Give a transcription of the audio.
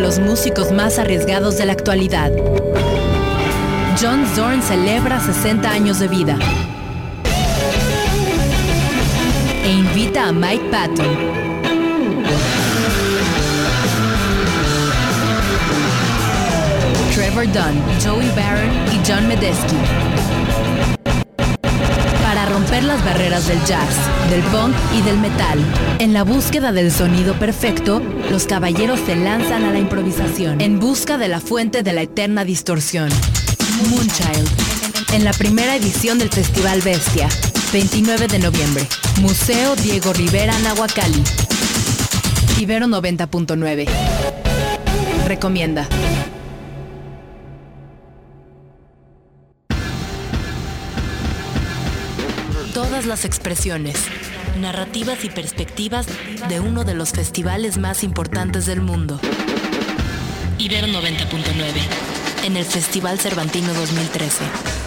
los músicos más arriesgados de la actualidad. John Zorn celebra 60 años de vida e invita a Mike Patton, Trevor Dunn, Joey Barron y John Medeski para romper las barreras del jazz, del punk y del metal. En la búsqueda del sonido perfecto, los caballeros se lanzan a la improvisación en busca de la fuente de la eterna distorsión. Moonchild, en la primera edición del Festival Bestia, 29 de noviembre. Museo Diego Rivera, Nahuacali. Ibero 90.9. Recomienda. Todas las expresiones, narrativas y perspectivas de uno de los festivales más importantes del mundo. Ibero 90.9, en el Festival Cervantino 2013.